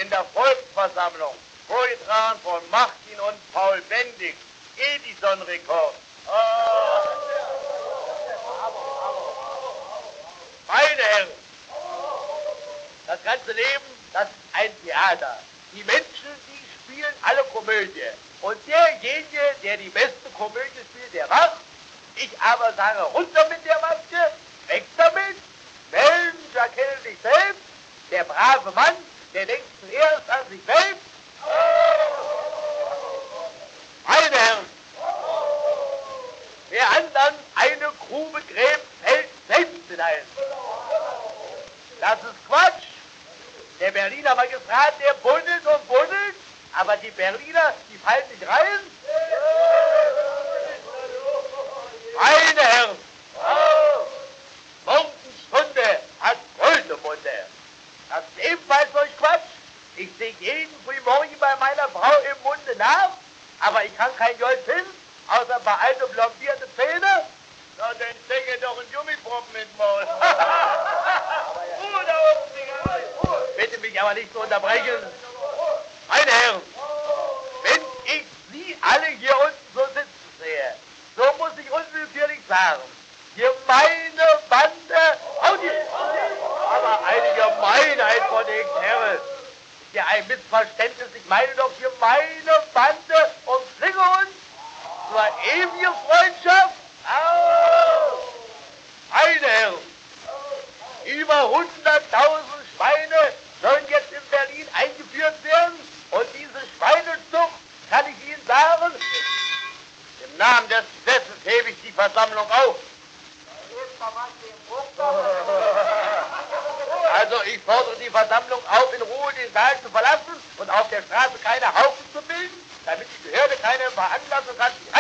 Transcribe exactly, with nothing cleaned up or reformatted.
in der Volksversammlung, vorgetragen von Martin und Paul Bendig, Edison-Rekord. Oh. Meine Herren, das ganze Leben, das ist ein Theater. Die Menschen, die spielen alle Komödie. Und derjenige, der die beste Komödie spielt, der macht. Ich aber sage, runter mit der Maske, weg damit. Mensch, erkenne dich selbst. Der brave Mann, der denkt zuerst an sich selbst. Meine Herren, wer anderen eine Grube gräbt, fällt selbst hinein. Das ist Quatsch. Der Berliner Magistrat, der buddelt und buddelt, aber die Berliner, die fallen nicht rein. Meine Herren, Morgenstunde hat Goldmunde. Das ist ebenfalls solch Quatsch. Ich sehe jeden Frühmorgen bei meiner Frau im Munde nach, aber ich kann kein Gold finden, außer bei alte blondierte Zähne. Na, dann stecke doch ein Gummiproppen ins Maul. Ruhe da oben, Digga. Bitte mich aber nicht zu unterbrechen. Meine Herren, wenn ich Sie alle hier unten so sitzen sehe, so muss ich unwillkürlich sagen, gemeine Bande, aber eine Gemeinheit von den Herren. Ist ja ein Missverständnis, ich meine doch gemeine Bande umschlinge uns zur ewigen Freundschaft. Au! Meine Herren, über hunderttausend Schweine sollen jetzt in Berlin eingeführt werden und diese Schweinezucht, kann ich Ihnen sagen, im Namen des Gesetzes hebe ich die Versammlung auf. Also ich fordere die Versammlung auf, in Ruhe den Saal zu verlassen und auf der Straße keine Haufen zu bilden, damit die Behörde keine Veranlassung hat,